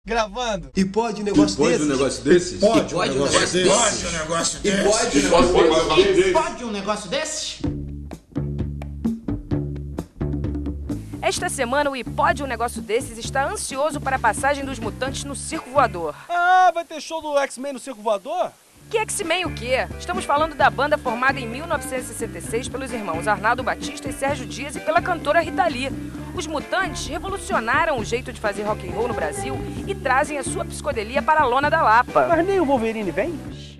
Gravando. E pode um negócio desses? Pode um negócio desses? Pode um negócio desses? Pode um negócio desses? Pode um negócio desses? Esta semana o Pode um Negócio Desses está ansioso para a passagem dos Mutantes no Circo Voador. Ah, vai ter show do X-Men no Circo Voador? Que X-Men o quê? Estamos falando da banda formada em 1966 pelos irmãos Arnaldo Batista e Sérgio Dias e pela cantora Rita Lee. Os Mutantes revolucionaram o jeito de fazer rock and roll no Brasil e trazem a sua psicodelia para a lona da Lapa. Mas nem o Wolverine vem?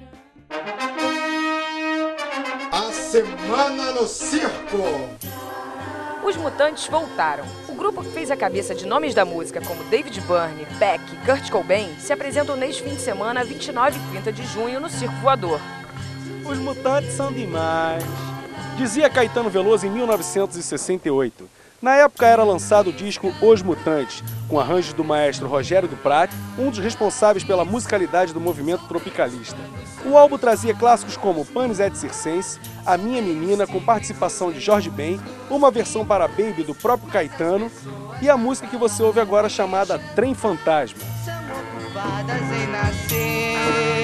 A Semana no Circo. Os Mutantes voltaram. O grupo que fez a cabeça de nomes da música como David Byrne, Beck e Kurt Cobain se apresentam neste fim de semana, 29 e 30 de junho, no Circo Voador. Os Mutantes são demais. Dizia Caetano Veloso em 1968. Na época era lançado o disco Os Mutantes, com arranjos do maestro Rogério do Prati, um dos responsáveis pela musicalidade do movimento tropicalista. O álbum trazia clássicos como Panis et Circense, A Minha Menina, com participação de Jorge Ben, uma versão para Baby do próprio Caetano e a música que você ouve agora chamada Trem Fantasma. São ocupadas em nascer.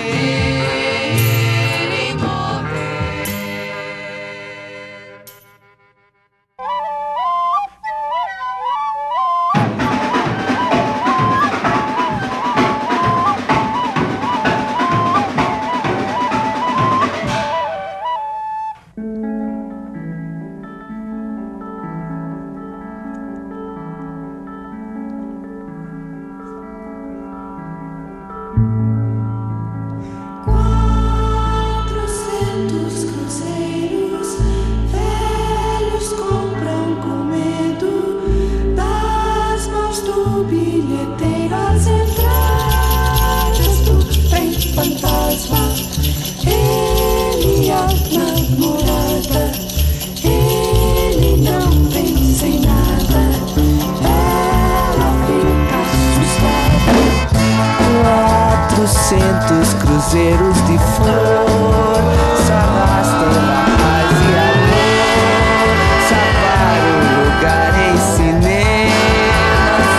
Cruzeiros de força arrastam a paz e amor, salvar um lugar em cinemas,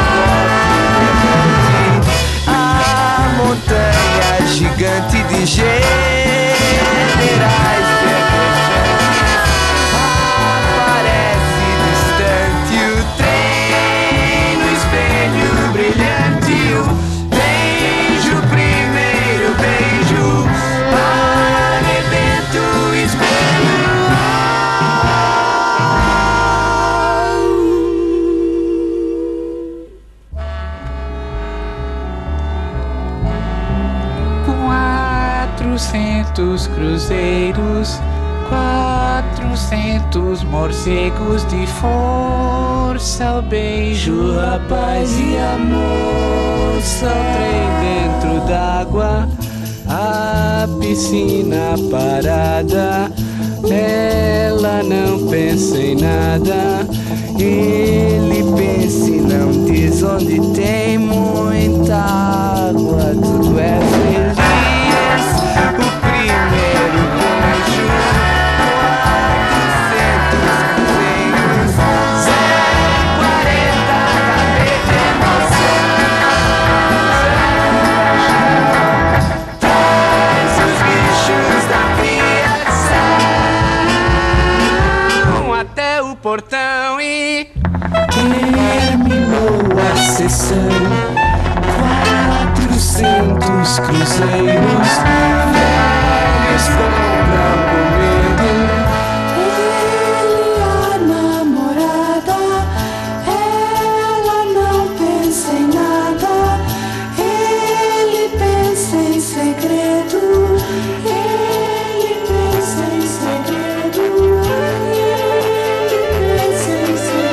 a montanha gigante de generais verdejantes aparece distante, o trem no espelho brilhante, o beijo primeiro beijo, arrebento o espelho. Quatrocentos cruzeiros, 400 morcegos de força, o beijo, a paz e amor, só trem dentro d'água, a piscina parada, ela não pensa em nada, ele pensa e não diz onde tem muita água, tudo é feliz, o primeiro beijo, 400 cruzeiros, 040 KB de emoção. Traz os bichos da criação até o portão e terminou a sessão. 400 cruzeiros, velhos compram com medo. Ele, a namorada, ela não pensa em nada, ele pensa em segredo, ele pensa em segredo, ele pensa em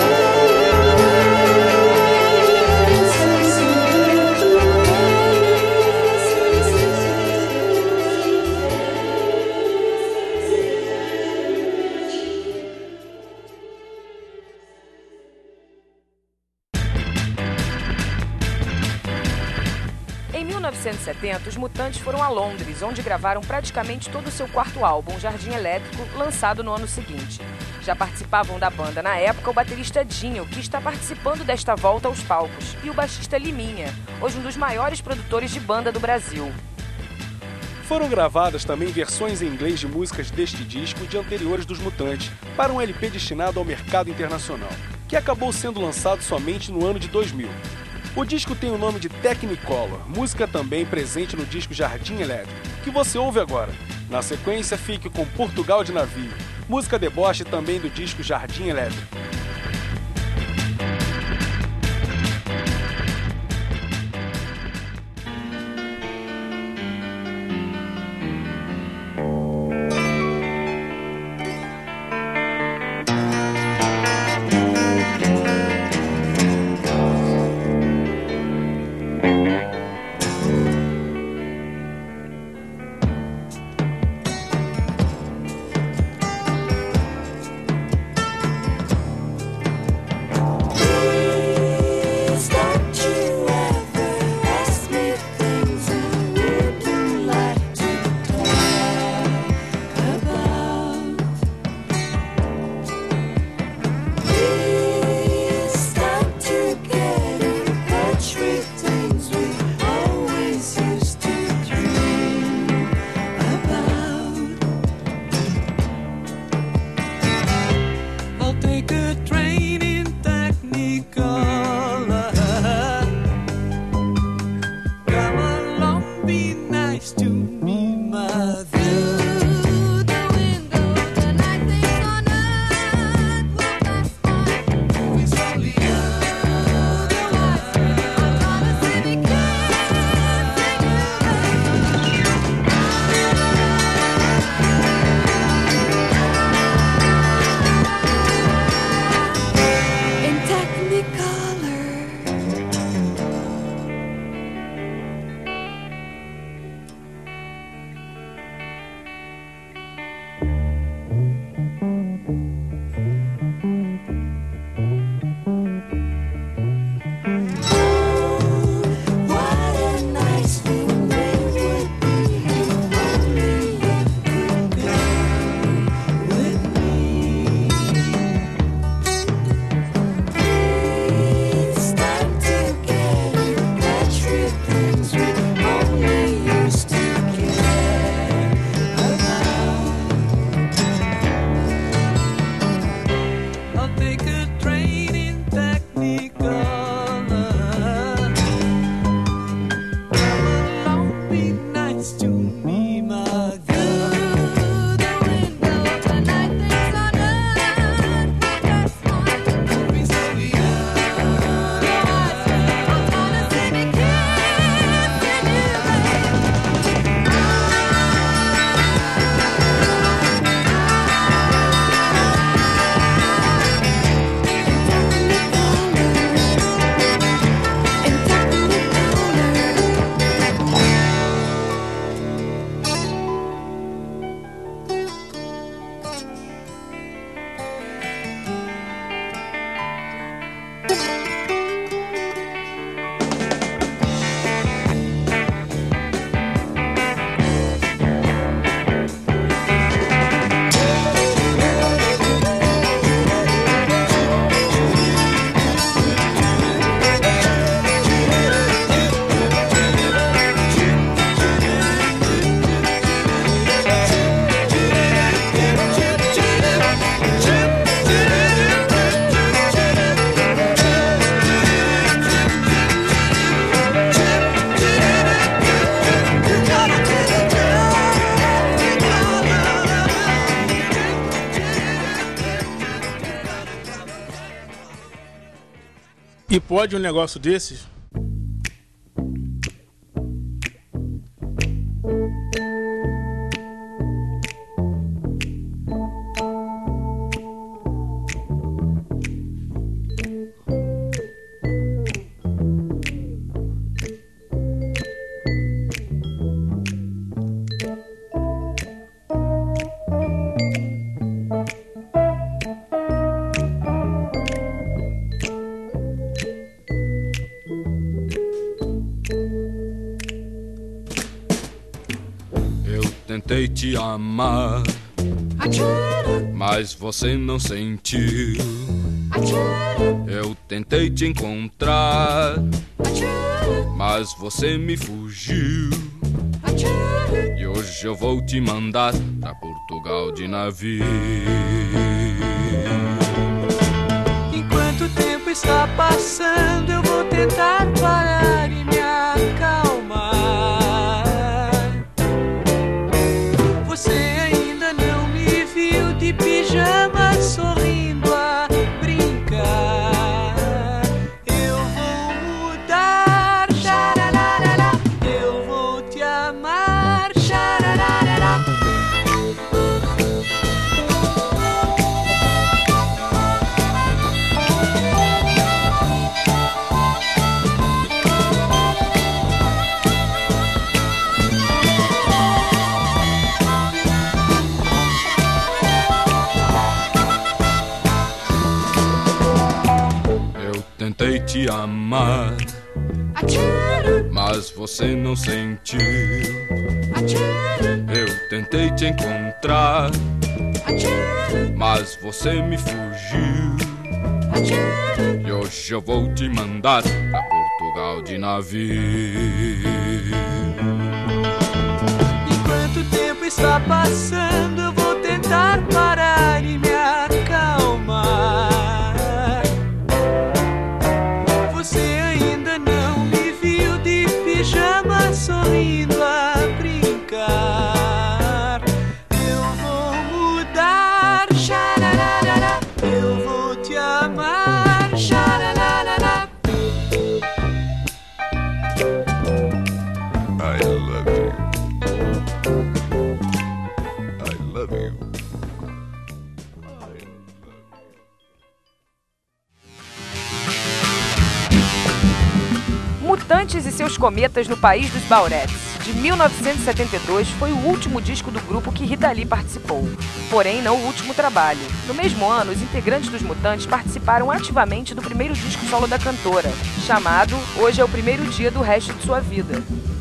Em 1970, os Mutantes foram a Londres, onde gravaram praticamente todo o seu quarto álbum, Jardim Elétrico, lançado no ano seguinte. Já participavam da banda na época o baterista Dinho, que está participando desta volta aos palcos, e o baixista Liminha, hoje um dos maiores produtores de banda do Brasil. Foram gravadas também versões em inglês de músicas deste disco e de anteriores dos Mutantes, para um LP destinado ao mercado internacional, que acabou sendo lançado somente no ano de 2000. O disco tem o nome de Technicolor, música também presente no disco Jardim Elétrico, que você ouve agora. Na sequência, fique com Portugal de Navio, música deboche também do disco Jardim Elétrico. E pode um negócio desses? Tentei te amar, mas você não sentiu. Eu tentei te encontrar, mas você me fugiu. E hoje eu vou te mandar pra Portugal de navio. Enquanto o tempo está passando, eu vou tentar parar e me acalmar. Você ainda não me viu de pijama sorrindo a brincar. Eu vou mudar, xararara. Eu vou te amar, xararara. Tentei te amar, mas você não sentiu. Eu tentei te encontrar, mas você me fugiu. E hoje eu vou te mandar pra Portugal de navio. Enquanto o tempo está passando, eu vou tentar parar e me acalmar. Você ainda não me viu de pijama sorrindo a brincar. Eu vou mudar, xararara. Eu vou te amar, xararara. I love you. I love you. Mutantes e seus Cometas no País dos Bauretes, de 1972, foi o último disco do grupo que Rita Lee participou, porém não o último trabalho. No mesmo ano, os integrantes dos Mutantes participaram ativamente do primeiro disco solo da cantora, chamado Hoje é o Primeiro Dia do Resto de Sua Vida.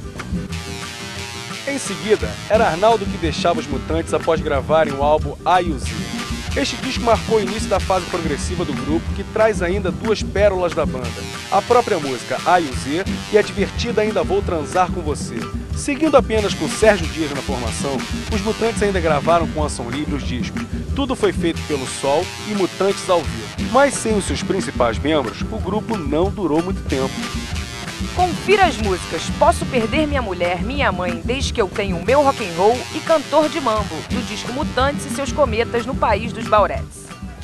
Em seguida, era Arnaldo que deixava os Mutantes após gravarem o álbum A e o Z. Este disco marcou o início da fase progressiva do grupo, que traz ainda duas pérolas da banda, a própria música A e o Z e a divertida Ainda Vou Transar Com Você. Seguindo apenas com Sérgio Dias na formação, os Mutantes ainda gravaram com a Som Livre os discos. Tudo foi feito pelo Sol e Mutantes ao vivo. Mas sem os seus principais membros, o grupo não durou muito tempo. Confira as músicas Posso Perder Minha Mulher, Minha Mãe, Desde Que Eu Tenho o Meu Rock and Roll e Cantor de Mambo, do disco Mutantes e seus Cometas no País dos Bauretes.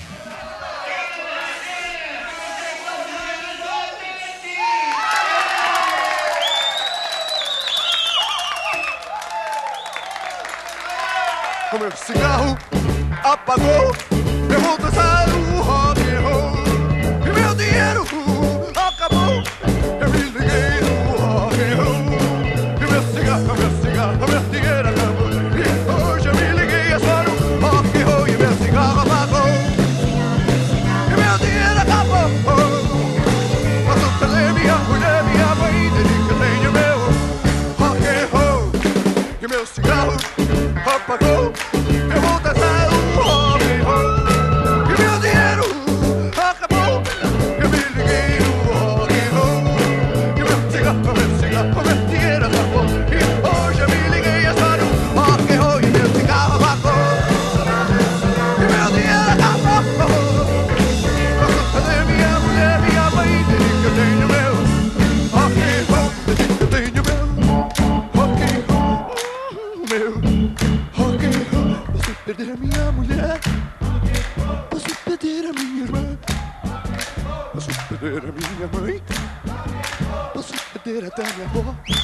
O meu cigarro apagou, eu vou dançar o rock and roll. E meu dinheiro acabou, eu me liguei no rock and roll. E meu dinheiro acabou. E hoje eu me liguei só no rock and roll. E meu cigarro apagou, e meu dinheiro acabou. Posso perder minha mulher, minha mãe, desde que eu tenho meu rock and roll. E meu cigarro apagou, eu vou dançar o rock and roll. E meu dinheiro acabou, eu me liguei no rock and roll. E meu dinheiro acabou. E hoje eu me liguei só no rock and roll. E meu cigarro apagou, e meu dinheiro acabou. Posso perder minha mulher, minha mãe, desde que eu tenho meu rock and roll. Desde que eu tenho meu rock and roll. Meu rock and roll. Posso perder a minha mulher, posso perder a minha irmã, posso perder a minha mãe, posso perder até minha avó.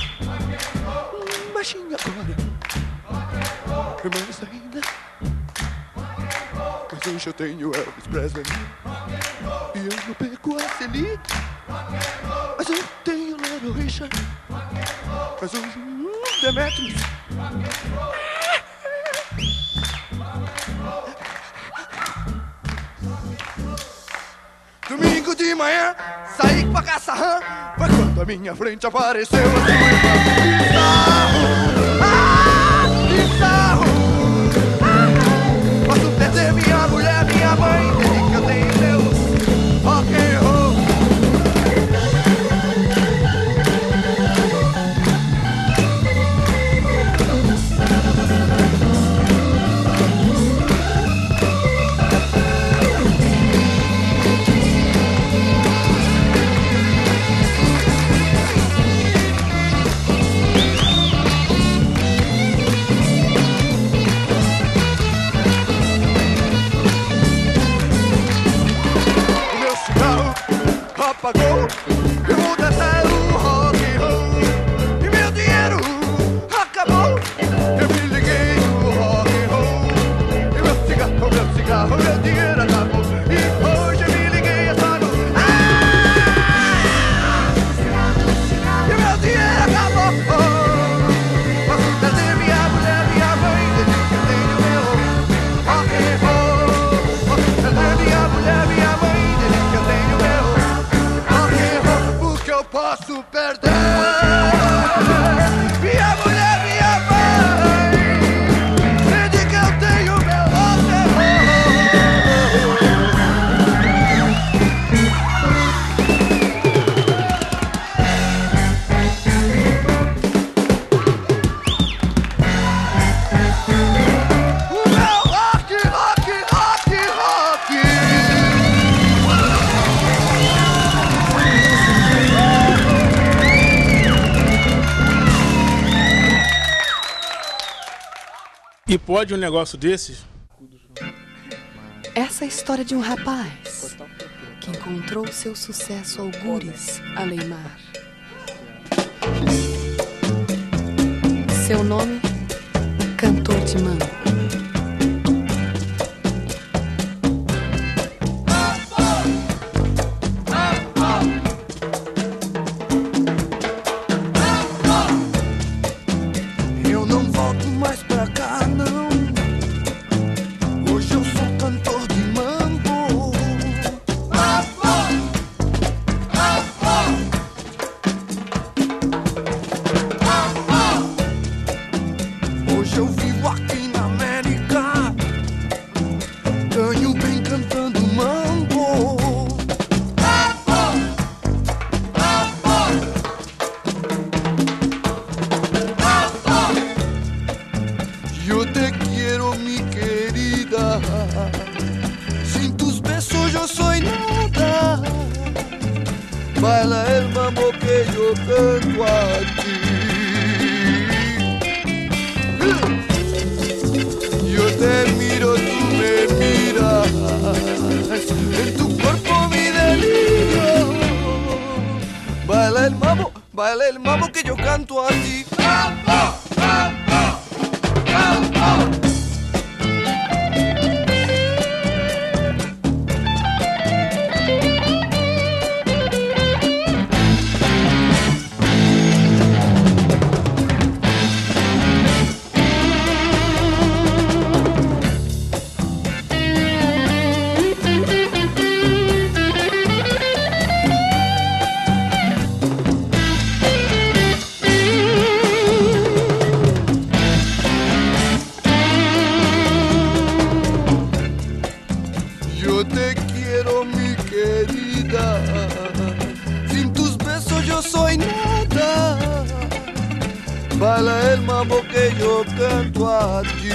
Mas agora, mais ainda. Mas hoje eu tenho Elvis Presley e eu não perco a Celine. Mas eu tenho Little Richard, mas hoje Demetrius. Domingo de manhã, saí pra caça rã. Foi quando a minha frente apareceu a sua irmã. Que sarro, que sarro. E pode um negócio desses? Essa é a história de um rapaz que encontrou seu sucesso algures além mar. Seu nome, Cantor de Mambo. Eu não volto mais pra cá, não. Hoje eu sou cantor de mambo. Hoje eu vivo aqui na América. Ganho bem cantando mambo. Yo te quiero, mi querida. Sin tus besos yo soy nada. Baila el mambo que yo canto a ti. Yo te miro, tú me miras. En tu cuerpo mi delirio. Baila el mambo que yo canto a ti. Yo te quiero, mi querida. Sin tus besos yo soy nada. Baila el mambo que yo canto a ti.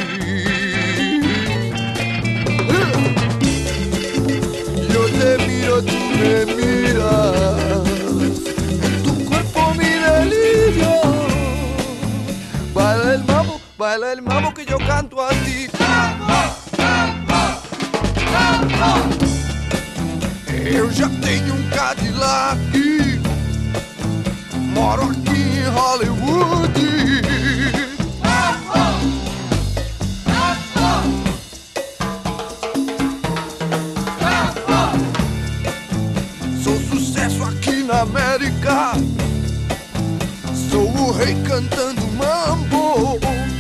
Yo te miro, tú me miras. En tu cuerpo mi delirio. Baila el mambo que yo canto a ti. Eu já tenho Cadillac, moro aqui em Hollywood. Sou sucesso aqui na América, sou o rei cantando mambo.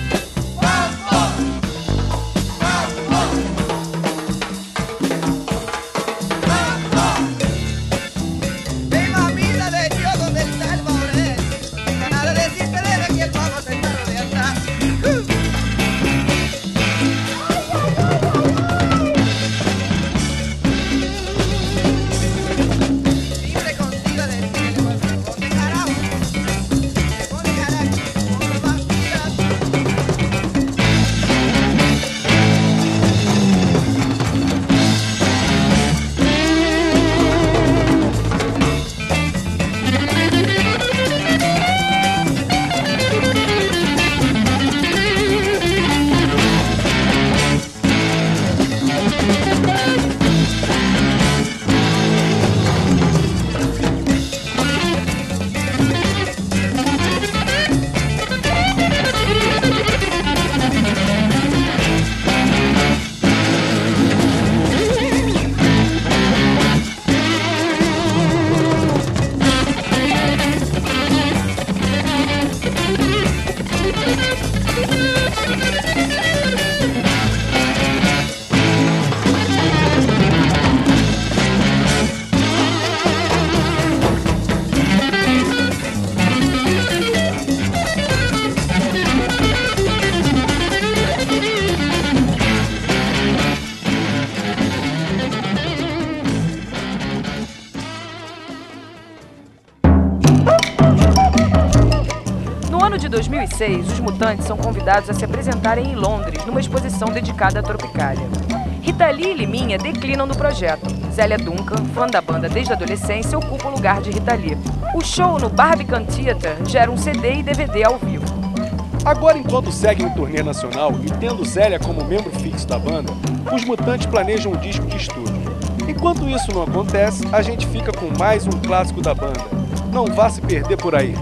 No ano de 2006, os Mutantes são convidados a se apresentarem em Londres, numa exposição dedicada à Tropicália. Rita Lee e Liminha declinam do projeto. Zélia Duncan, fã da banda desde a adolescência, ocupa o lugar de Rita Lee. O show no Barbican Theatre gera um CD e DVD ao vivo. Agora, enquanto seguem em turnê nacional e tendo Zélia como membro fixo da banda, os Mutantes planejam um disco de estúdio. Enquanto isso não acontece, a gente fica com mais um clássico da banda. Não vá se perder por aí.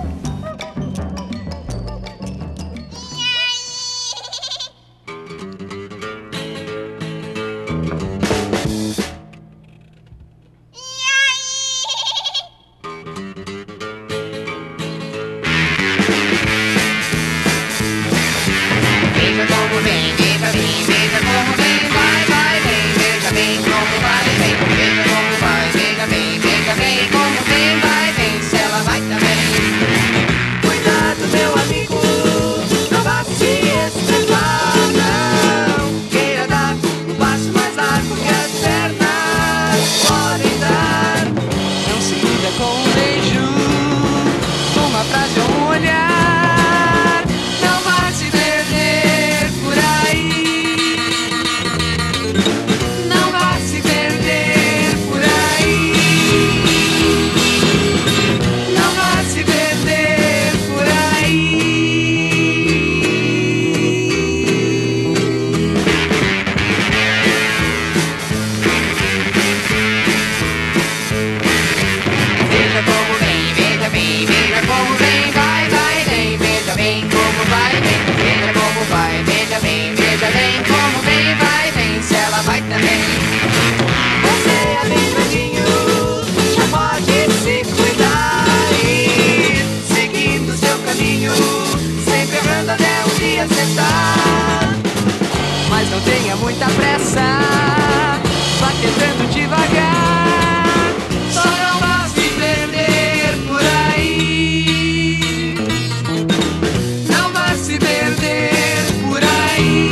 Mas não tenha muita pressa, vá quebrando devagar. Só não vá se perder por aí. Não vá se perder por aí.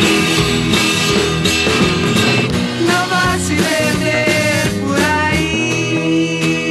Não vá se perder por aí.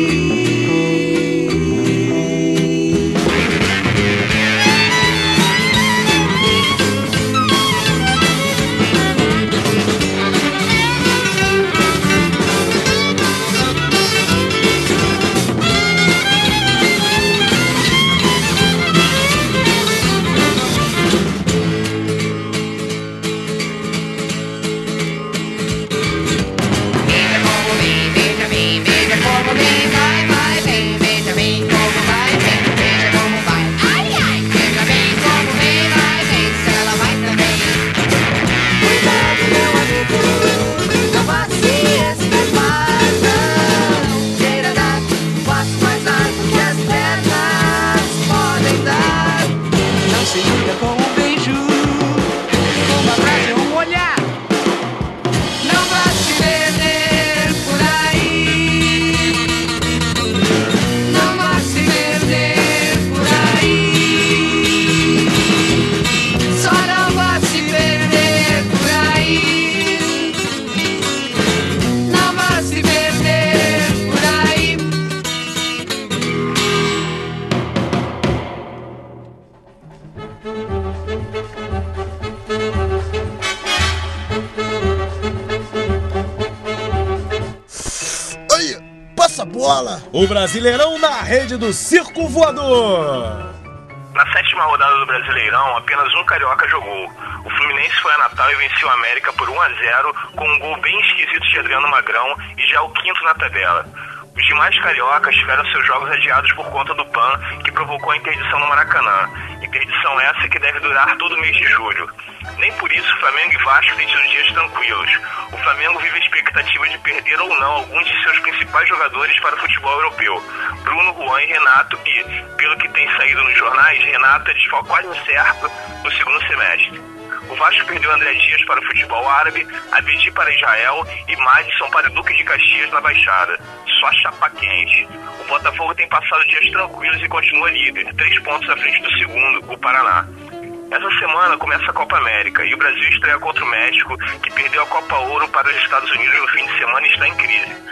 O Brasileirão na rede do Circo Voador. Na 7ª rodada do Brasileirão, apenas um carioca jogou. O Fluminense foi a Natal e venceu a América por 1-0, com um gol bem esquisito de Adriano Magrão e já é o 5º na tabela. Os demais cariocas tiveram seus jogos adiados por conta do PAN, que provocou a interdição no Maracanã. Interdição essa que deve durar todo o mês de julho. Nem por isso Flamengo e Vasco têm tido dias tranquilos. O Flamengo vive a expectativa de perder ou não alguns de seus principais jogadores para o futebol europeu, Bruno, Juan e Renato, e, pelo que tem saído nos jornais, Renato é desfalque quase certo no segundo semestre. O Vasco perdeu André Dias para o futebol árabe, Abedi para Israel e Madison para o Duque de Caxias na Baixada. Só chapa quente. O Botafogo tem passado dias tranquilos e continua líder, 3 pontos à frente do segundo, o Paraná. Essa semana começa a Copa América e o Brasil estreia contra o México, que perdeu a Copa Ouro para os Estados Unidos no fim de semana e está em crise. O que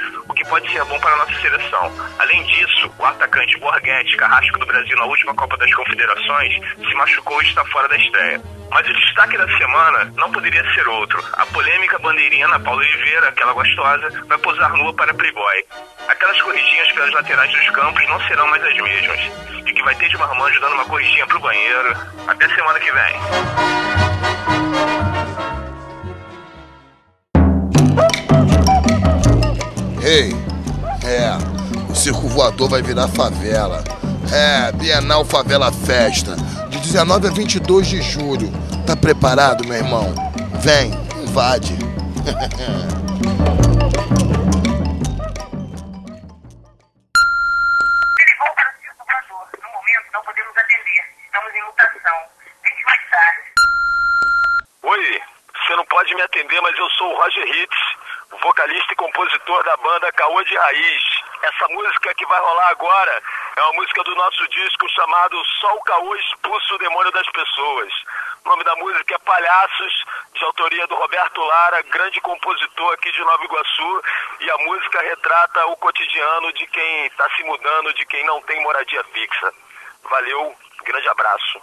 que pode ser bom para a nossa seleção. Além disso, o atacante Borghetti, carrasco do Brasil na última Copa das Confederações, se machucou e está fora da estreia. Mas o destaque da semana não poderia ser outro. A polêmica bandeirina Paula Oliveira, aquela gostosa, vai posar nua para Playboy. Aquelas corridinhas pelas laterais dos campos não serão mais as mesmas. E que vai ter de marmanjo dando uma corridinha pro banheiro. Até semana que vem. Ei, o circo voador vai virar favela. Bienal Favela Festa, de 19 a 22 de julho. Tá preparado, meu irmão? Vem, invade. Oi, você não pode me atender, mas eu sou o Roger Hitz, vocalista e compositor da banda Caô de Raiz. Essa música que vai rolar agora é uma música do nosso disco chamado Só o Caô Expulsa o Demônio das Pessoas. O nome da música é Palhaços, de autoria do Roberto Lara, grande compositor aqui de Nova Iguaçu, e a música retrata o cotidiano de quem está se mudando, de quem não tem moradia fixa. Valeu, grande abraço.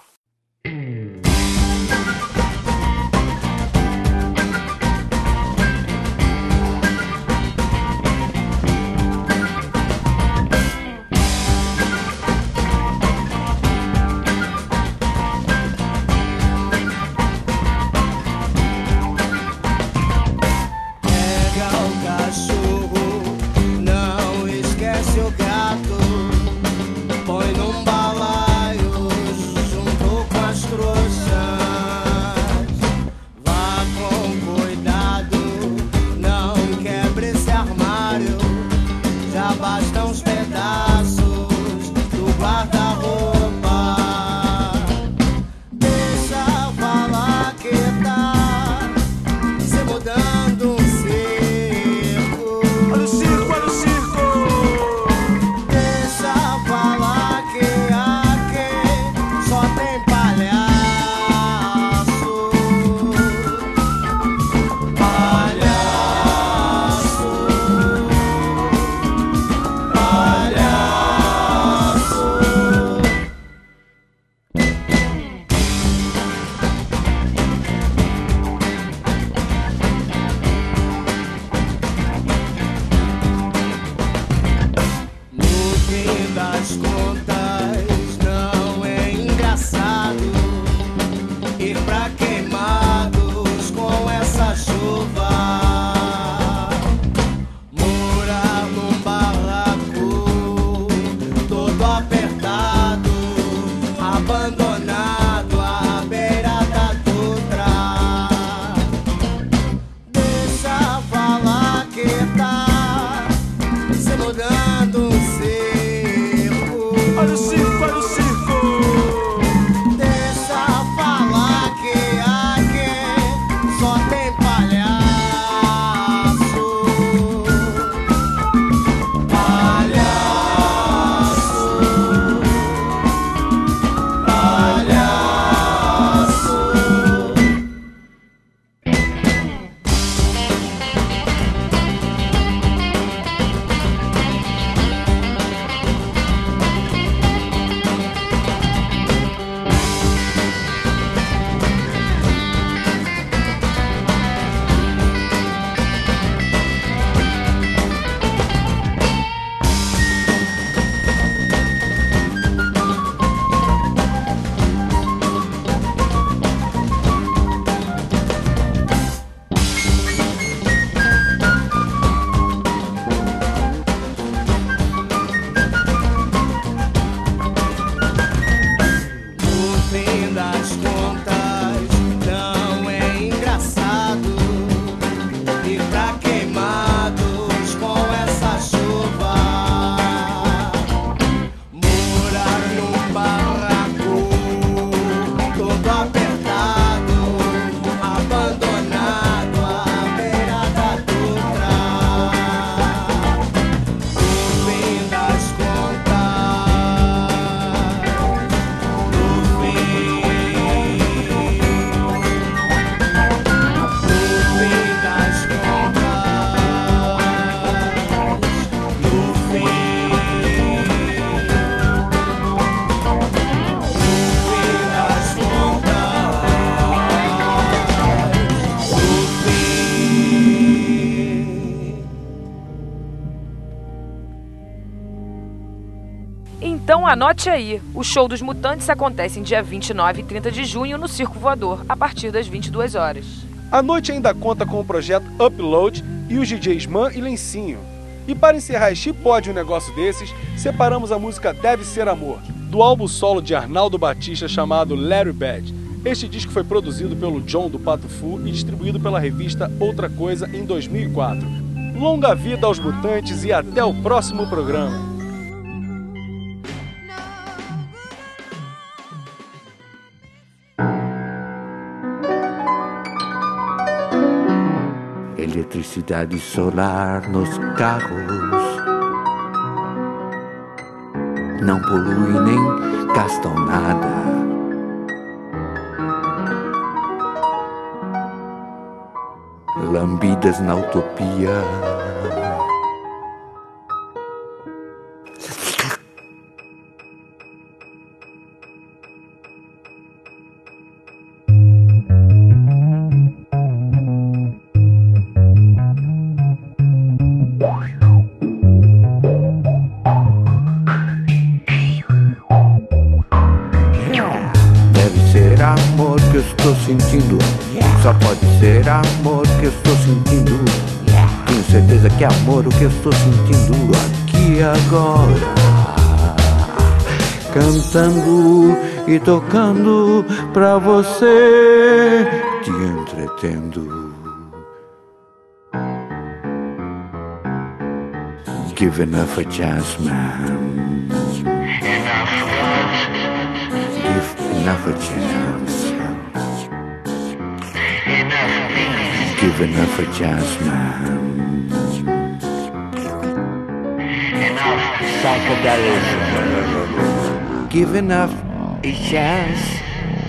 Então anote aí, o show dos Mutantes acontece em dia 29 e 30 de junho no Circo Voador, a partir das 22 horas. A noite ainda conta com o projeto Upload e os DJs Man e Lencinho. E para encerrar este Pode um Negócio Desses, separamos a música Deve Ser Amor, do álbum solo de Arnaldo Batista chamado Larry Bad. Este disco foi produzido pelo John do Pato Fu e distribuído pela revista Outra Coisa em 2004. Longa vida aos Mutantes e até o próximo programa. Eletricidade solar nos carros não polui nem gastam nada. Lambidas na utopia. Amor que eu estou sentindo, só pode ser amor que eu estou sentindo. Tenho certeza que é amor o que eu estou sentindo aqui e agora. Cantando e tocando pra você, te entretendo. Give enough a chance, man. Enough a chance. Give enough a chance, man. Enough psychedelism. Give enough a chance.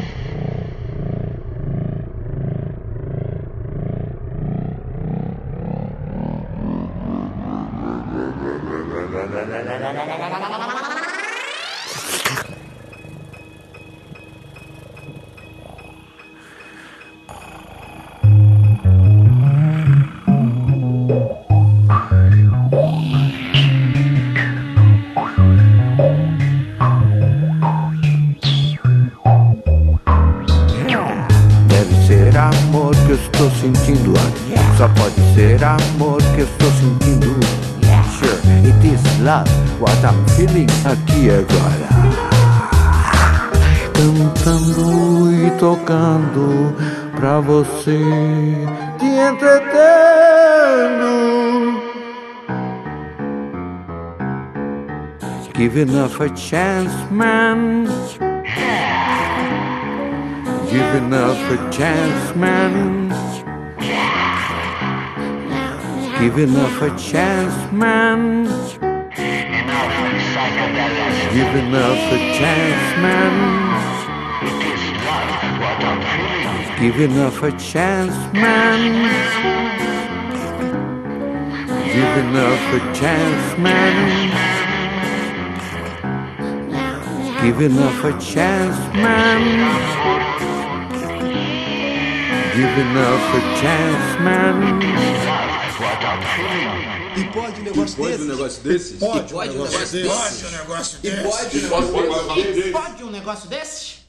Amor que eu estou sentindo, só pode ser amor que eu estou sentindo. Sure, it is love, what I'm feeling aqui agora. Cantando e tocando pra você, te entretendo. Give enough a chance, man. Give enough a chance, man. Give enough a chance, man. Give enough a chance, man. Give enough a chance, man. Give enough a chance, man. Give enough a chance, man. Give enough a chance, man. E pode um negócio desses? Pode um negócio desses? Pode um negócio desses? Pode um negócio desses?